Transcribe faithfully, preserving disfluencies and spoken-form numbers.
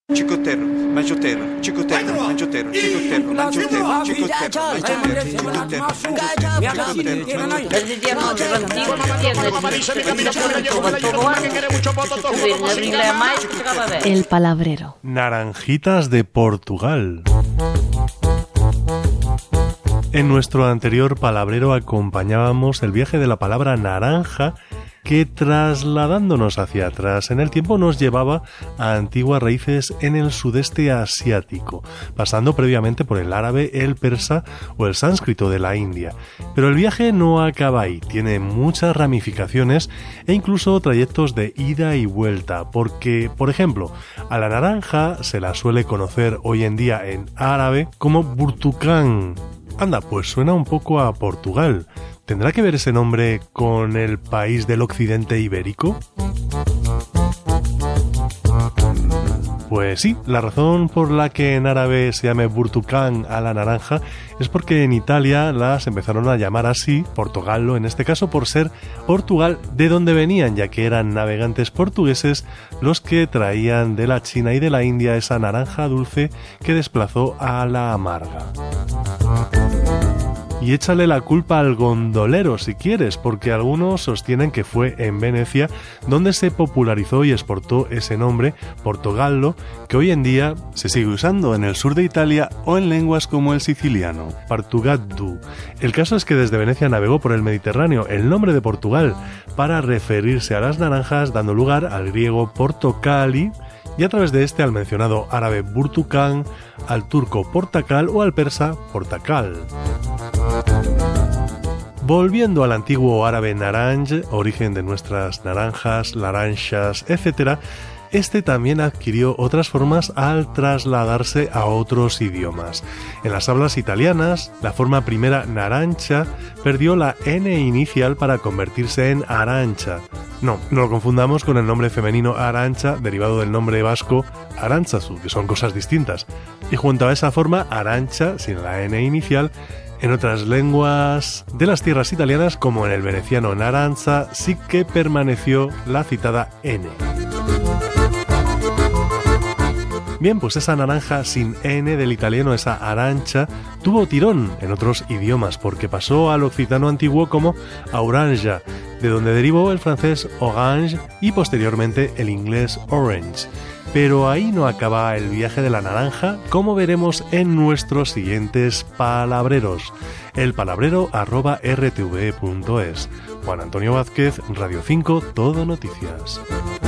Chicotero, manchotero, chicotero, manchotero, chicotero, manchotero, chicotero, manchotero, chicotero. El palabrero. Naranjitas de Portugal. En nuestro anterior palabrero acompañábamos el viaje de la palabra naranja, que trasladándonos hacia atrás en el tiempo nos llevaba a antiguas raíces en el sudeste asiático, pasando previamente por el árabe, el persa o el sánscrito de la India. Pero el viaje no acaba ahí, tiene muchas ramificaciones e incluso trayectos de ida y vuelta, porque, por ejemplo, a la naranja se la suele conocer hoy en día en árabe como burtucán. Anda, pues suena un poco a Portugal. ¿Tendrá que ver ese nombre con el país del occidente ibérico? Pues sí, la razón por la que en árabe se llame burtucán a la naranja es porque en Italia las empezaron a llamar así, Portogallo en este caso, por ser Portugal de donde venían, ya que eran navegantes portugueses los que traían de la China y de la India esa naranja dulce que desplazó a la amarga. Y échale la culpa al gondolero si quieres, porque algunos sostienen que fue en Venecia donde se popularizó y exportó ese nombre, Portogallo, que hoy en día se sigue usando en el sur de Italia o en lenguas como el siciliano, Partugaddu. El caso es que desde Venecia navegó por el Mediterráneo el nombre de Portugal para referirse a las naranjas, dando lugar al griego portocali, y a través de este al mencionado árabe burtucán, al turco portacal o al persa portacal. Volviendo al antiguo árabe naranj, origen de nuestras naranjas, laranjas, etcétera, este también adquirió otras formas al trasladarse a otros idiomas. En las hablas italianas, la forma primera narancha perdió la N inicial para convertirse en arancha. No, no lo confundamos con el nombre femenino Arancha, derivado del nombre vasco Arantzazu, que son cosas distintas. Y junto a esa forma, Arancha, sin la N inicial, en otras lenguas de las tierras italianas, como en el veneciano Naranza, sí que permaneció la citada N. Bien, pues esa naranja sin N del italiano, esa arancha, tuvo tirón en otros idiomas porque pasó al occitano antiguo como auranja, de donde derivó el francés orange y posteriormente el inglés orange. Pero ahí no acaba el viaje de la naranja, como veremos en nuestros siguientes palabreros. El palabrero arroba r t v punto es. Juan Antonio Vázquez, Radio cinco, Todo Noticias.